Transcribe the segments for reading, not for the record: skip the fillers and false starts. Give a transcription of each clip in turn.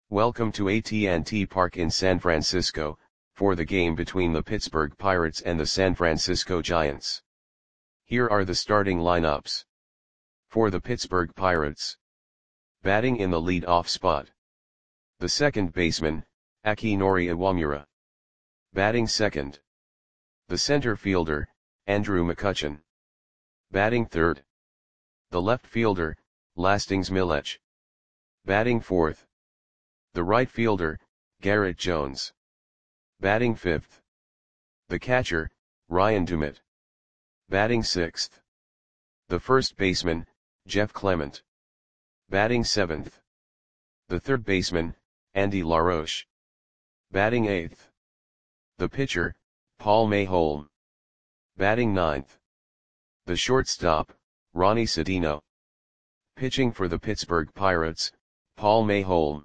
Welcome to AT&T Park in San Francisco, for the game between the Pittsburgh Pirates and the San Francisco Giants. Here are the starting lineups. For the Pittsburgh Pirates. Batting in the lead-off spot. The second baseman, Akinori Iwamura. Batting second. The center fielder, Andrew McCutchen. Batting third. The left fielder, Lastings Milech. Batting fourth. The right fielder, Garrett Jones. Batting fifth. The catcher, Ryan Dumit. Batting sixth. The first baseman, Jeff Clement. Batting seventh. The third baseman, Andy LaRoche. Batting eighth. The pitcher, Paul Mayholm. Batting ninth. The shortstop, Ronnie Sedino. Pitching for the Pittsburgh Pirates, Paul Mayholm.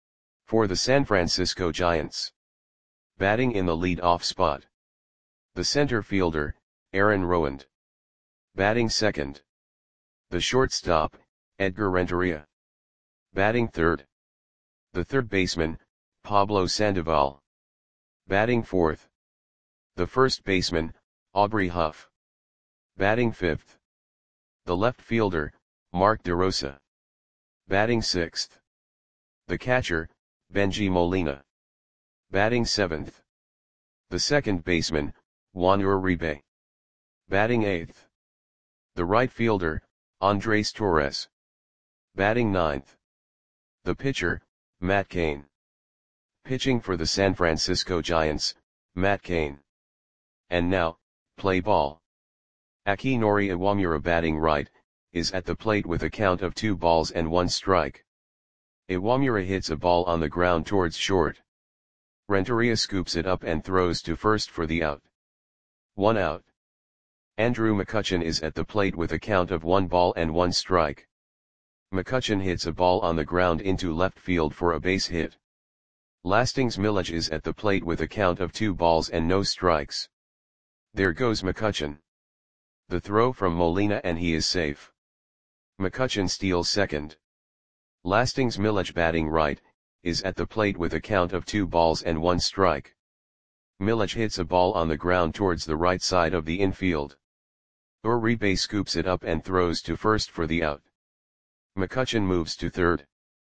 For the San Francisco Giants. Batting in the lead-off spot. The center fielder, Aaron Rowand. Batting second. The shortstop, Edgar Renteria. Batting third. The third baseman, Pablo Sandoval. Batting fourth. The first baseman, Aubrey Huff. Batting fifth. The left fielder, Mark DeRosa. Batting sixth. The catcher, Benji Molina. Batting seventh. The second baseman, Juan Uribe. Batting eighth. The right fielder, Andres Torres. Batting ninth. The pitcher, Matt Cain. Pitching for the San Francisco Giants, Matt Cain. And now, play ball. Akinori Iwamura batting right, is at the plate with a count of 2 balls and 1 strike. Iwamura hits a ball on the ground towards short. Renteria scoops it up and throws to first for the out. 1 out. Andrew McCutchen is at the plate with a count of 1 ball and 1 strike. McCutchen hits a ball on the ground into left field for a base hit. Lastings Milech is at the plate with a count of 2 balls and no strikes. There goes McCutchen. The throw from Molina and he is safe. McCutchen steals second. Lastings Milech batting right, is at the plate with a count of 2 balls and 1 strike. Milech hits a ball on the ground towards the right side of the infield. Uribe scoops it up and throws to first for the out. McCutchen moves to third.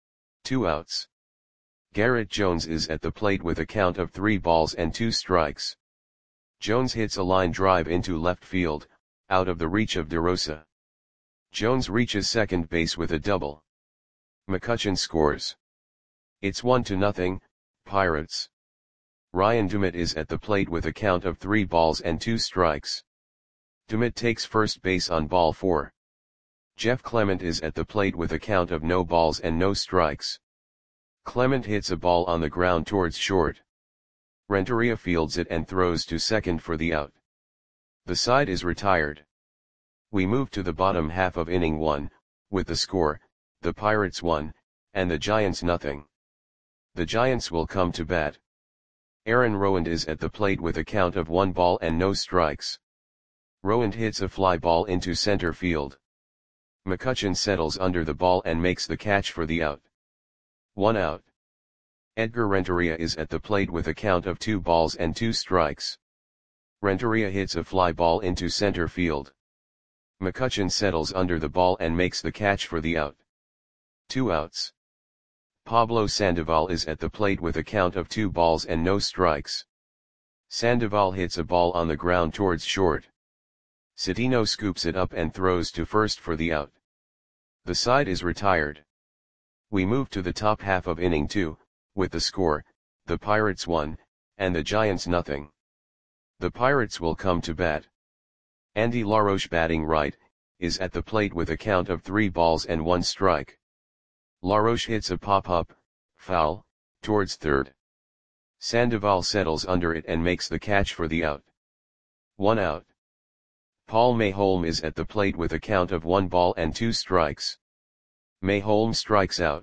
2 outs. Garrett Jones is at the plate with a count of 3 balls and 2 strikes. Jones hits a line drive into left field, out of the reach of DeRosa. Jones reaches second base with a double. McCutchen scores. It's 1-0, Pirates. Ryan Dumit is at the plate with a count of 3 balls and 2 strikes. Dumit takes first base on ball 4. Jeff Clement is at the plate with a count of no balls and no strikes. Clement hits a ball on the ground towards short. Renteria fields it and throws to second for the out. The side is retired. We move to the bottom half of inning 1, with the score, the Pirates 1, and the Giants nothing. The Giants will come to bat. Aaron Rowand is at the plate with a count of 1 ball and no strikes. Rowand hits a fly ball into center field. McCutchen settles under the ball and makes the catch for the out. 1 out. Edgar Renteria is at the plate with a count of 2 balls and 2 strikes. Renteria hits a fly ball into center field. McCutchen settles under the ball and makes the catch for the out. 2 outs. Pablo Sandoval is at the plate with a count of 2 balls and no strikes. Sandoval hits a ball on the ground towards short. Sedino scoops it up and throws to first for the out. The side is retired. We move to the top half of inning 2, with the score, the Pirates 1, and the Giants nothing. The Pirates will come to bat. Andy LaRoche batting right, is at the plate with a count of 3 balls and 1 strike. LaRoche hits a pop-up, foul, towards third. Sandoval settles under it and makes the catch for the out. 1 out. Paul Mayholm is at the plate with a count of 1 ball and 2 strikes. Mayholm strikes out.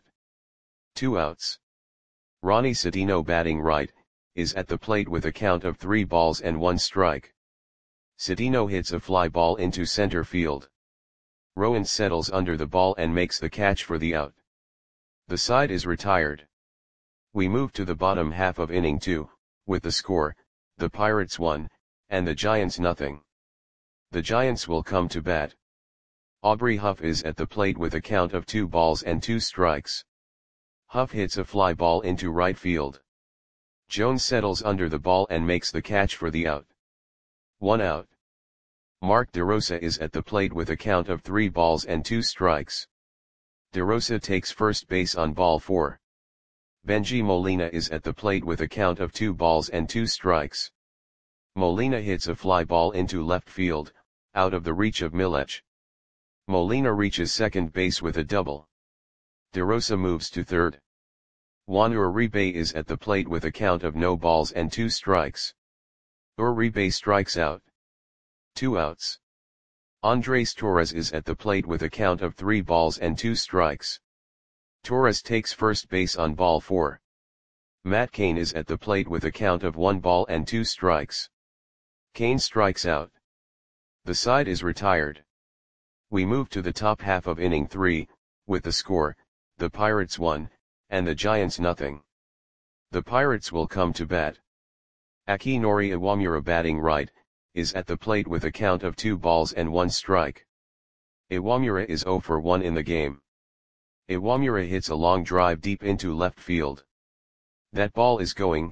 2 outs. Ronnie Sedino batting right, is at the plate with a count of 3 balls and 1 strike. Sedino hits a fly ball into center field. Rowand settles under the ball and makes the catch for the out. The side is retired. We move to the bottom half of inning 2, with the score, the Pirates 1, and the Giants nothing. The Giants will come to bat. Aubrey Huff is at the plate with a count of 2 balls and 2 strikes. Huff hits a fly ball into right field. Jones settles under the ball and makes the catch for the out. 1 out. Mark DeRosa is at the plate with a count of 3 balls and 2 strikes. DeRosa takes first base on ball 4. Benji Molina is at the plate with a count of 2 balls and 2 strikes. Molina hits a fly ball into left field, out of the reach of Milech. Molina reaches second base with a double. DeRosa moves to third. Juan Uribe is at the plate with a count of no balls and 2 strikes. Uribe strikes out. 2 outs. Andres Torres is at the plate with a count of 3 balls and 2 strikes. Torres takes first base on ball 4. Matt Cain is at the plate with a count of 1 ball and 2 strikes. Cain strikes out. The side is retired. We move to the top half of inning 3, with the score, the Pirates 1, and the Giants nothing. The Pirates will come to bat. Akinori Iwamura batting right, is at the plate with a count of 2 balls and 1 strike. Iwamura is 0 for 1 in the game. Iwamura hits a long drive deep into left field. That ball is gone.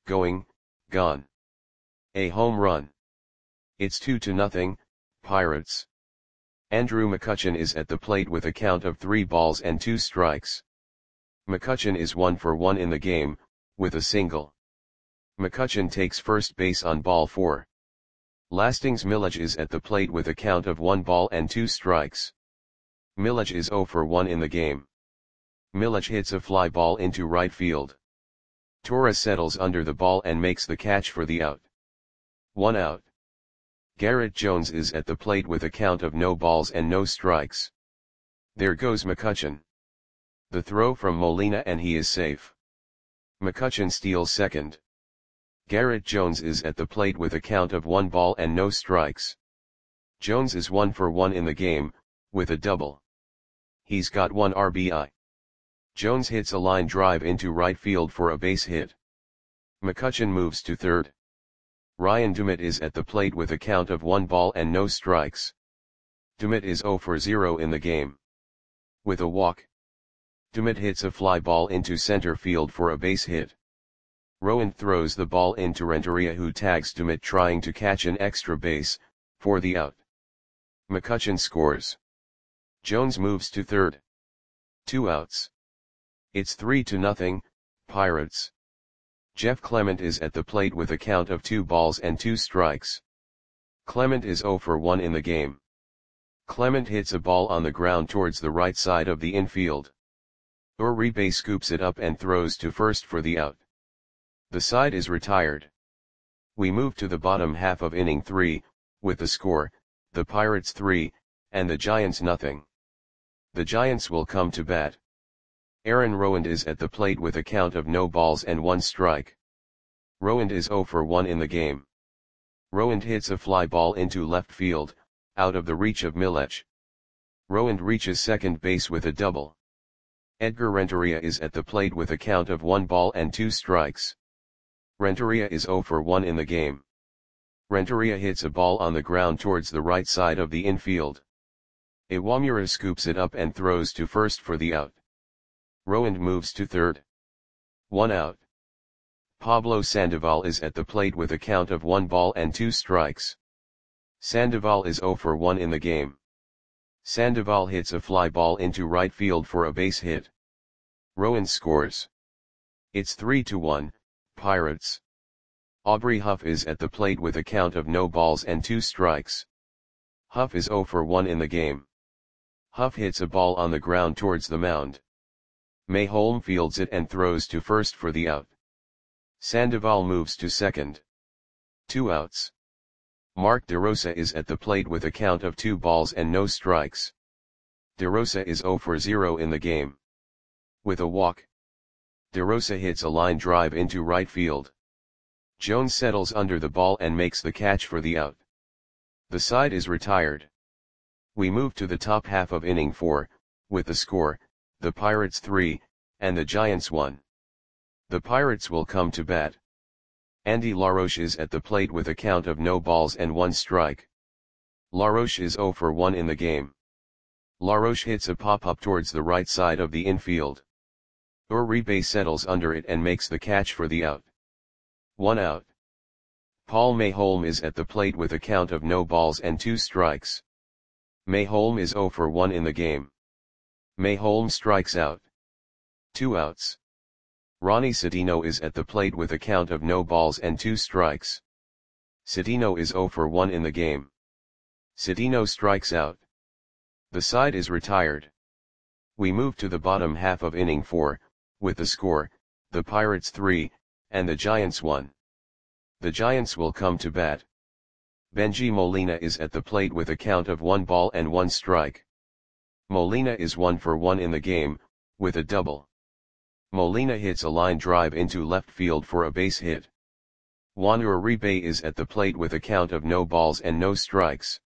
A home run. It's 2-0, Pirates. Andrew McCutchen is at the plate with a count of 3 balls and 2 strikes. McCutchen is 1 for 1 in the game, with a single. McCutchen takes first base on ball 4. Lastings Milech is at the plate with a count of 1 ball and 2 strikes. Milech is 0 for 1 in the game. Milech hits a fly ball into right field. Torres settles under the ball and makes the catch for the out. 1 out. Garrett Jones is at the plate with a count of no balls and no strikes. There goes McCutchen. The throw from Molina and he is safe. McCutchen steals second. Garrett Jones is at the plate with a count of 1 ball and no strikes. Jones is 1 for 1 in the game, with a double. He's got 1 RBI. Jones hits a line drive into right field for a base hit. McCutchen moves to third. Ryan Dumit is at the plate with a count of 1 ball and no strikes. Dumit is 0 for 0 in the game. With a walk. Dumit hits a fly ball into center field for a base hit. Rowan throws the ball into Renteria, who tags Dumit trying to catch an extra base, for the out. McCutchen scores. Jones moves to third. 2 outs. It's 3-0, Pirates. Jeff Clement is at the plate with a count of 2 balls and 2 strikes. Clement is 0 for 1 in the game. Clement hits a ball on the ground towards the right side of the infield. Uribe scoops it up and throws to first for the out. The side is retired. We move to the bottom half of inning 3, with the score, the Pirates 3, and the Giants nothing. The Giants will come to bat. Aaron Rowand is at the plate with a count of no balls and 1 strike. Rowand is 0 for 1 in the game. Rowand hits a fly ball into left field, out of the reach of Milech. Rowand reaches second base with a double. Edgar Renteria is at the plate with a count of 1 ball and 2 strikes. Renteria is 0 for 1 in the game. Renteria hits a ball on the ground towards the right side of the infield. Iwamura scoops it up and throws to first for the out. Rowand moves to third. 1 out. Pablo Sandoval is at the plate with a count of 1 ball and 2 strikes. Sandoval is 0 for 1 in the game. Sandoval hits a fly ball into right field for a base hit. Rowand scores. It's 3-1, Pirates. Aubrey Huff is at the plate with a count of no balls and 2 strikes. Huff is 0 for 1 in the game. Huff hits a ball on the ground towards the mound. Mayholm fields it and throws to first for the out. Sandoval moves to second. 2 outs. Mark DeRosa is at the plate with a count of 2 balls and no strikes. DeRosa is 0 for 0 in the game. With a walk. DeRosa hits a line drive into right field. Jones settles under the ball and makes the catch for the out. The side is retired. We move to the top half of inning 4, with the score, the Pirates 3, and the Giants 1. The Pirates will come to bat. Andy LaRoche is at the plate with a count of no balls and 1 strike. LaRoche is 0 for 1 in the game. LaRoche hits a pop-up towards the right side of the infield. Uribe settles under it and makes the catch for the out. 1 out. Paul Mayholm is at the plate with a count of no balls and 2 strikes. Mayholm is 0 for 1 in the game. Mayholm strikes out. 2 outs. Ronnie Citino is at the plate with a count of no balls and 2 strikes. Citino is 0 for 1 in the game. Citino strikes out. The side is retired. We move to the bottom half of inning 4, with the score, the Pirates 3, and the Giants 1. The Giants will come to bat. Bengie Molina is at the plate with a count of 1 ball and 1 strike. Molina is 1 for 1 in the game, with a double. Molina hits a line drive into left field for a base hit. Juan Uribe is at the plate with a count of no balls and no strikes.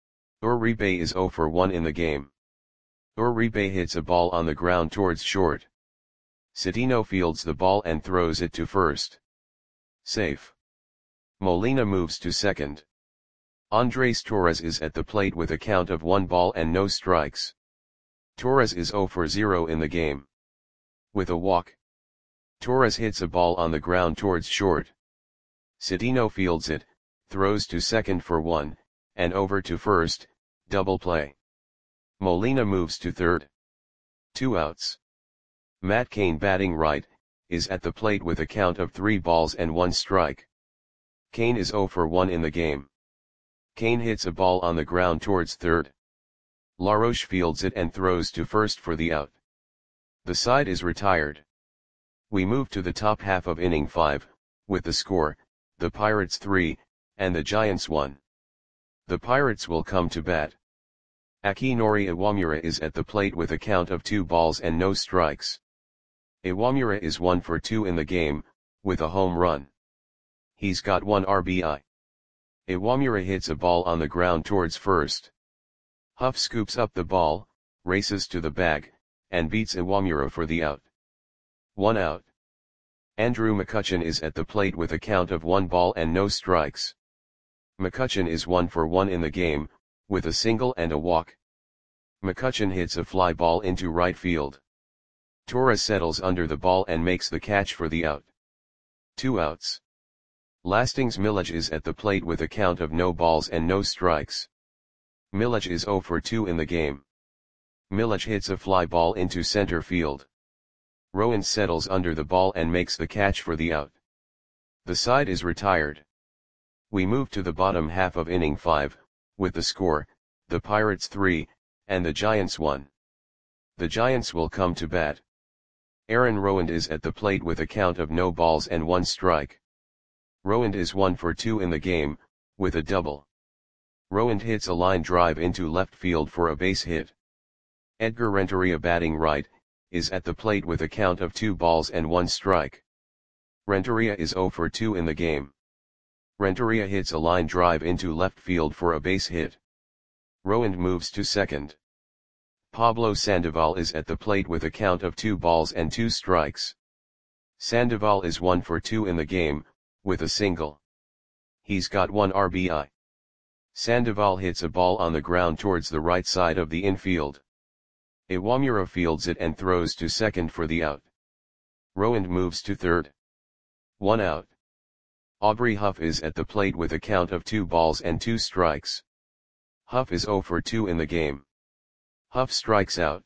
Uribe is 0 for 1 in the game. Uribe hits a ball on the ground towards short. Citino fields the ball and throws it to first. Safe. Molina moves to second. Andres Torres is at the plate with a count of 1 ball and no strikes. Torres is 0 for 0 in the game. With a walk. Torres hits a ball on the ground towards short. Citino fields it, throws to second for 1, and over to first, double play. Molina moves to third. 2 outs. Matt Cain, batting right, is at the plate with a count of 3 balls and 1 strike. Cain is 0 for 1 in the game. Cain hits a ball on the ground towards third. LaRoche fields it and throws to first for the out. The side is retired. We move to the top half of inning 5, with the score, the Pirates 3, and the Giants 1. The Pirates will come to bat. Akinori Iwamura is at the plate with a count of 2 balls and no strikes. Iwamura is 1 for 2 in the game, with a home run. He's got 1 RBI. Iwamura hits a ball on the ground towards first. Huff scoops up the ball, races to the bag, and beats Iwamura for the out. 1 out. Andrew McCutchen is at the plate with a count of 1 ball and no strikes. McCutchen is 1 for 1 in the game, with a single and a walk. McCutchen hits a fly ball into right field. Torres settles under the ball and makes the catch for the out. 2 outs. Lastings Milledge is at the plate with a count of no balls and no strikes. Milledge is 0 for 2 in the game. Milledge hits a fly ball into center field. Rowan settles under the ball and makes the catch for the out. The side is retired. We move to the bottom half of inning 5, with the score, the Pirates 3, and the Giants 1. The Giants will come to bat. Aaron Rowand is at the plate with a count of no balls and 1 strike. Rowand is 1 for 2 in the game, with a double. Rowand hits a line drive into left field for a base hit. Edgar Renteria, batting right, is at the plate with a count of 2 balls and 1 strike. Renteria is 0 for 2 in the game. Renteria hits a line drive into left field for a base hit. Rowand moves to second. Pablo Sandoval is at the plate with a count of 2 balls and 2 strikes. Sandoval is 1 for 2 in the game, with a single. He's got 1 RBI. Sandoval hits a ball on the ground towards the right side of the infield. Iwamura fields it and throws to second for the out. Rowand moves to third. 1 out. Aubrey Huff is at the plate with a count of 2 balls and 2 strikes. Huff is 0 for 2 in the game. Huff strikes out.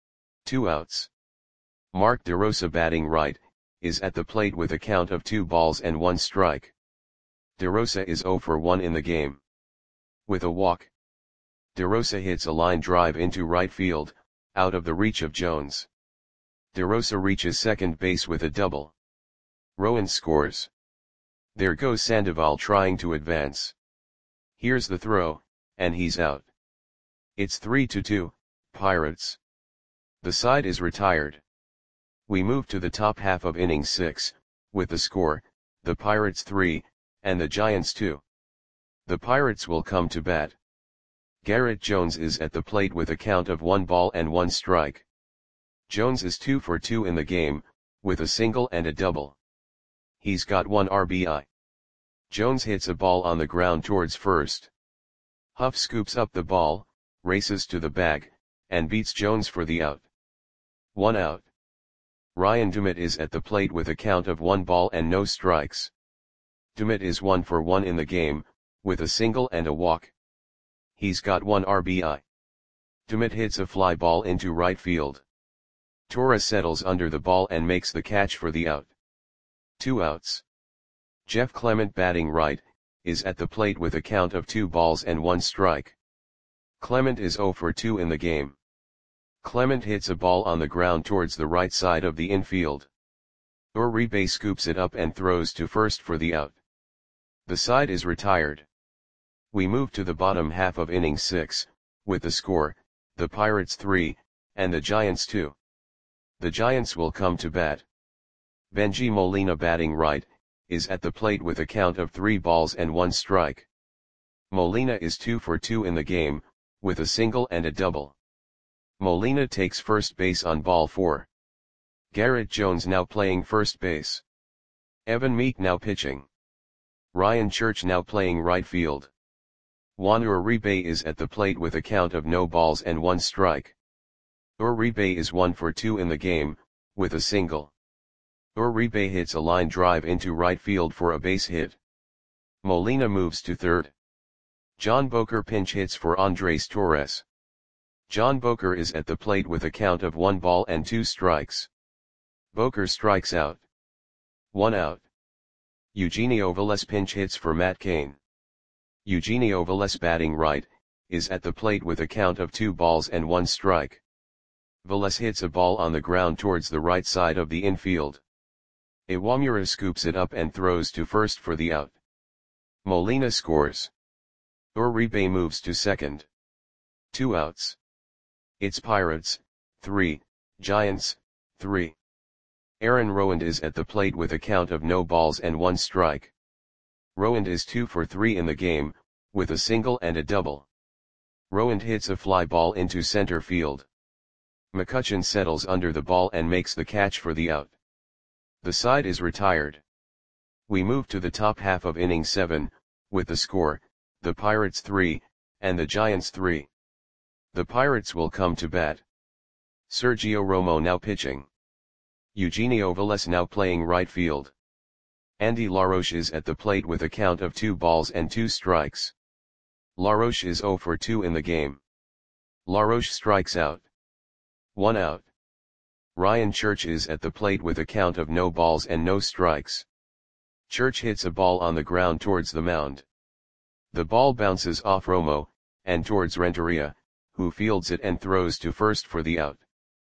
2 outs. Mark DeRosa, batting right, is at the plate with a count of 2 balls and 1 strike. DeRosa is 0 for 1 in the game. With a walk. DeRosa hits a line drive into right field, out of the reach of Jones. DeRosa reaches second base with a double. Rowan scores. There goes Sandoval trying to advance. Here's the throw, and he's out. It's 3-2, Pirates. The side is retired. We move to the top half of inning 6, with the score, the Pirates 3, and the Giants 2. The Pirates will come to bat. Garrett Jones is at the plate with a count of 1 ball and 1 strike. Jones is 2 for 2 in the game, with a single and a double. He's got 1 RBI. Jones hits a ball on the ground towards first. Huff scoops up the ball, races to the bag, and beats Jones for the out. 1 out. Ryan Dumit is at the plate with a count of 1 ball and no strikes. Dumit is 1 for 1 in the game, with a single and a walk. He's got 1 RBI. Dumit hits a fly ball into right field. Torres settles under the ball and makes the catch for the out. 2 outs. Jeff Clement, batting right, is at the plate with a count of 2 balls and 1 strike. Clement is 0 for 2 in the game. Clement hits a ball on the ground towards the right side of the infield. Uribe scoops it up and throws to first for the out. The side is retired. We move to the bottom half of inning 6, with the score, the Pirates 3, and the Giants 2. The Giants will come to bat. Benji Molina, batting right, is at the plate with a count of 3 balls and 1 strike. Molina is 2 for 2 in the game, with a single and a double. Molina takes first base on ball 4. Garrett Jones now playing first base. Evan Meek now pitching. Ryan Church now playing right field. Juan Uribe is at the plate with a count of no balls and 1 strike. Uribe is 1 for 2 in the game, with a single. Uribe hits a line drive into right field for a base hit. Molina moves to third. John Boker pinch hits for Andres Torres. John Boker is at the plate with a count of 1 ball and 2 strikes. Boker strikes out. 1 out. Eugenio Velez pinch hits for Matt Cain. Eugenio Velez, batting right, is at the plate with a count of 2 balls and 1 strike. Velez hits a ball on the ground towards the right side of the infield. Iwamura scoops it up and throws to first for the out. Molina scores. Uribe moves to second. 2 outs. It's Pirates 3, Giants 3. Aaron Rowand is at the plate with a count of no balls and 1 strike. Rowand is 2 for 3 in the game, with a single and a double. Rowand hits a fly ball into center field. McCutchen settles under the ball and makes the catch for the out. The side is retired. We move to the top half of inning 7, with the score, the Pirates 3, and the Giants 3. The Pirates will come to bat. Sergio Romo now pitching. Eugenio Velez now playing right field. Andy LaRoche is at the plate with a count of 2 balls and 2 strikes. LaRoche is 0 for 2 in the game. LaRoche strikes out. 1 out. Ryan Church is at the plate with a count of no balls and no strikes. Church hits a ball on the ground towards the mound. The ball bounces off Romo, and towards Renteria, who fields it and throws to first for the out.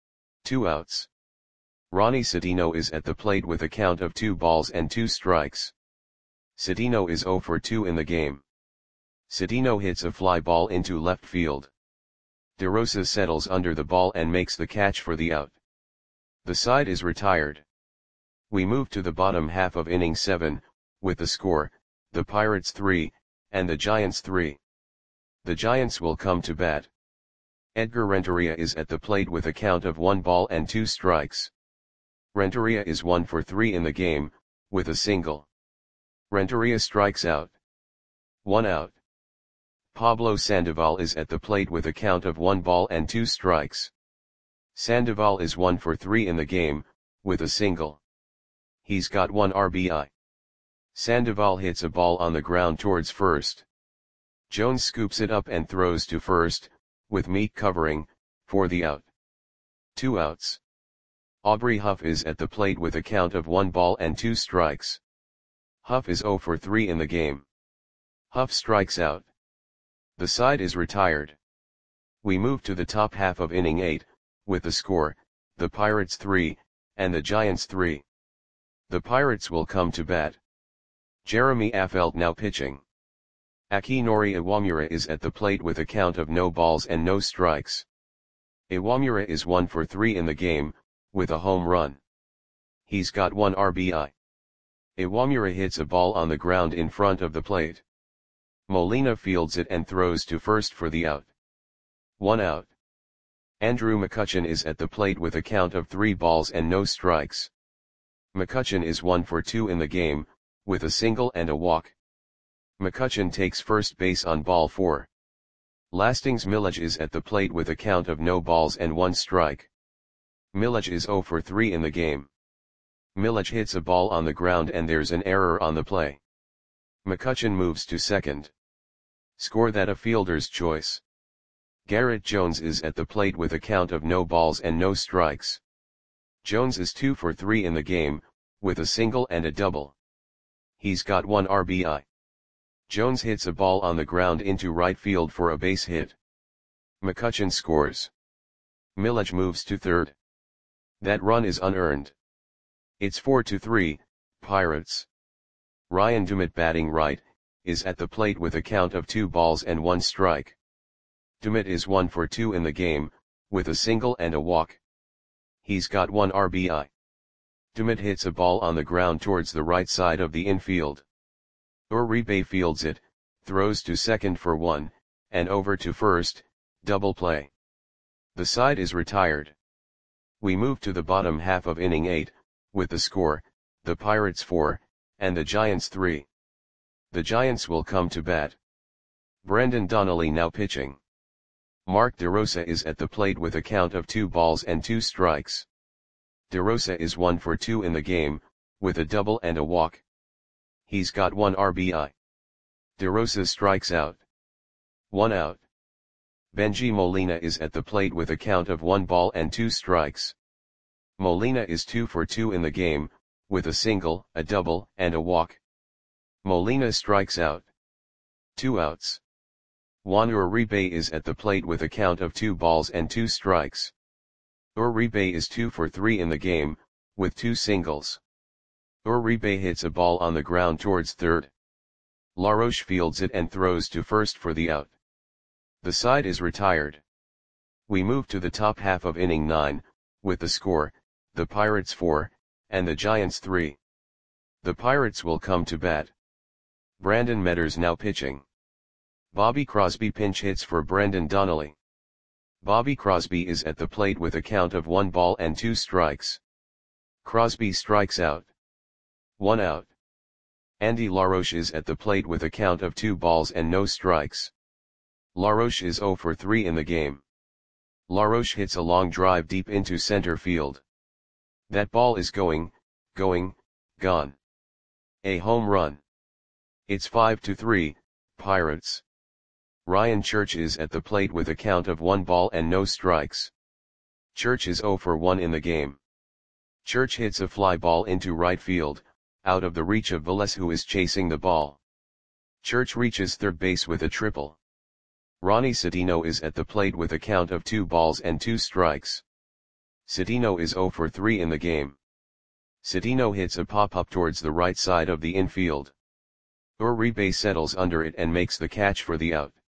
2 outs. Ronnie Cedeno is at the plate with a count of 2 balls and 2 strikes. Cedeno is 0 for 2 in the game. Cedeno hits a fly ball into left field. DeRosa settles under the ball and makes the catch for the out. The side is retired. We move to the bottom half of inning 7, with the score, the Pirates 3, and the Giants 3. The Giants will come to bat. Edgar Renteria is at the plate with a count of 1 ball and 2 strikes. Renteria is 1 for 3 in the game, with a single. Renteria strikes out. 1 out. Pablo Sandoval is at the plate with a count of 1 ball and 2 strikes. Sandoval is 1 for 3 in the game, with a single. He's got 1 RBI. Sandoval hits a ball on the ground towards first. Jones scoops it up and throws to first, with Meek covering, for the out. 2 outs. Aubrey Huff is at the plate with a count of 1 ball and 2 strikes. Huff is 0 for 3 in the game. Huff strikes out. The side is retired. We move to the top half of inning 8, with the score, the Pirates 3, and the Giants 3. The Pirates will come to bat. Jeremy Affeldt now pitching. Akinori Iwamura is at the plate with a count of no balls and no strikes. Iwamura is 1 for 3 in the game, with a home run. He's got 1 RBI. Iwamura hits a ball on the ground in front of the plate. Molina fields it and throws to first for the out. 1 out. Andrew McCutchen is at the plate with a count of 3 balls and no strikes. McCutcheon is 1 for 2 in the game, with a single and a walk. McCutcheon takes first base on ball 4. Lastings Millage is at the plate with a count of no balls and 1 strike. Millage is 0 for 3 in the game. Millage hits a ball on the ground and there's an error on the play. McCutcheon moves to second. Score that a fielder's choice. Garrett Jones is at the plate with a count of no balls and no strikes. Jones is 2 for 3 in the game, with a single and a double. He's got 1 RBI. Jones hits a ball on the ground into right field for a base hit. McCutcheon scores. Millage moves to third. That run is unearned. It's 4-3, Pirates. Ryan Dumit, batting right, is at the plate with a count of 2 balls and 1 strike. Dumit is 1 for 2 in the game, with a single and a walk. He's got 1 RBI. Dumit hits a ball on the ground towards the right side of the infield. Uribe fields it, throws to second for 1, and over to first, double play. The side is retired. We move to the bottom half of inning 8, with the score, the Pirates 4, and the Giants 3. The Giants will come to bat. Brendan Donnelly now pitching. Mark DeRosa is at the plate with a count of 2 balls and 2 strikes. DeRosa is 1 for 2 in the game, with a double and a walk. He's got 1 RBI. DeRosa strikes out. 1 out. Benji Molina is at the plate with a count of 1 ball and 2 strikes. Molina is 2 for 2 in the game, with a single, a double, and a walk. Molina strikes out. 2 outs. Juan Uribe is at the plate with a count of 2 balls and 2 strikes. Uribe is 2 for 3 in the game, with 2 singles. Uribe hits a ball on the ground towards third. LaRoche fields it and throws to first for the out. The side is retired. We move to the top half of inning 9, with the score, the Pirates 4, and the Giants 3. The Pirates will come to bat. Brandon Metters now pitching. Bobby Crosby pinch hits for Brendan Donnelly. Bobby Crosby is at the plate with a count of 1 ball and 2 strikes. Crosby strikes out. 1 out. Andy LaRoche is at the plate with a count of 2 balls and no strikes. LaRoche is 0 for 3 in the game. LaRoche hits a long drive deep into center field. That ball is going, gone. A home run. It's 5-3, Pirates. Ryan Church is at the plate with a count of 1 ball and no strikes. Church is 0 for 1 in the game. Church hits a fly ball into right field, out of the reach of Velez, who is chasing the ball. Church reaches third base with a triple. Ronnie Cedeno is at the plate with a count of 2 balls and 2 strikes. Cedeno is 0 for 3 in the game. Cedeno hits a pop-up towards the right side of the infield. Uribe settles under it and makes the catch for the out.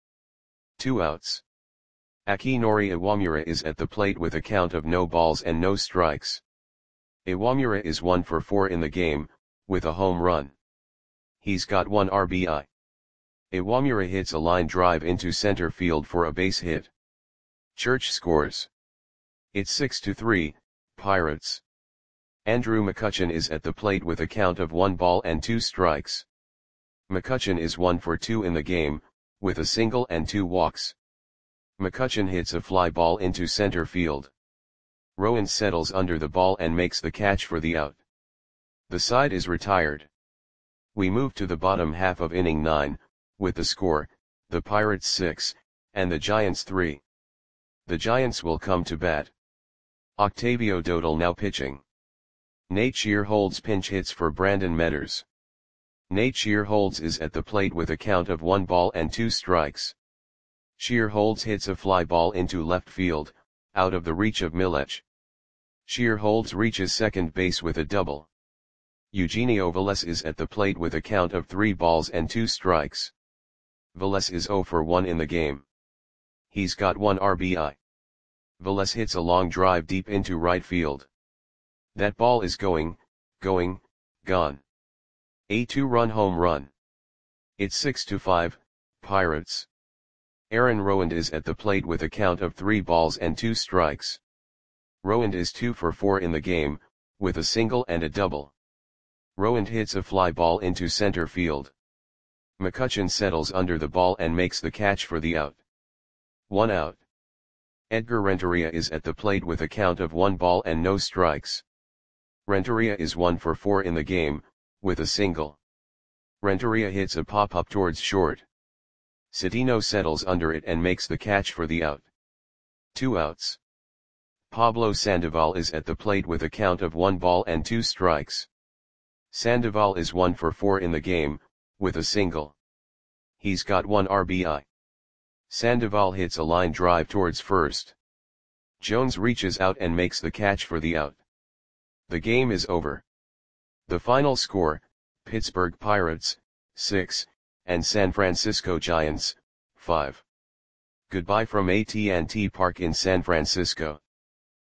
2 outs. Akinori Iwamura is at the plate with a count of no balls and no strikes. Iwamura is 1 for 4 in the game, with a home run. He's got 1 RBI. Iwamura hits a line drive into center field for a base hit. Church scores. It's 6-3, Pirates. Andrew McCutcheon is at the plate with a count of 1 ball and 2 strikes. McCutcheon is 1 for 2 in the game, with a single and 2 walks. McCutcheon hits a fly ball into center field. Rowan settles under the ball and makes the catch for the out. The side is retired. We move to the bottom half of inning 9, with the score, the Pirates 6, and the Giants 3. The Giants will come to bat. Octavio Dodal now pitching. Nate Shearholds pinch hits for Brandon Metters. Nate Shearholds is at the plate with a count of 1 ball and 2 strikes. Shearholds hits a fly ball into left field, out of the reach of Millage. Shearholds reaches second base with a double. Eugenio Velez is at the plate with a count of 3 balls and 2 strikes. Velez is 0 for 1 in the game. He's got 1 RBI. Velez hits a long drive deep into right field. That ball is going, gone. A 2-run home run. It's 6-5, Pirates. Aaron Rowand is at the plate with a count of 3 balls and 2 strikes. Rowand is 2 for 4 in the game, with a single and a double. Rowand hits a fly ball into center field. McCutchen settles under the ball and makes the catch for the out. 1 out. Edgar Renteria is at the plate with a count of 1 ball and no strikes. Renteria is 1 for 4 in the game, with a single. Renteria hits a pop-up towards short. Citino settles under it and makes the catch for the out. 2 outs. Pablo Sandoval is at the plate with a count of 1 ball and 2 strikes. Sandoval is 1 for 4 in the game, with a single. He's got 1 RBI. Sandoval hits a line drive towards first. Jones reaches out and makes the catch for the out. The game is over. The final score, Pittsburgh Pirates, 6, and San Francisco Giants, 5. Goodbye from AT&T Park in San Francisco.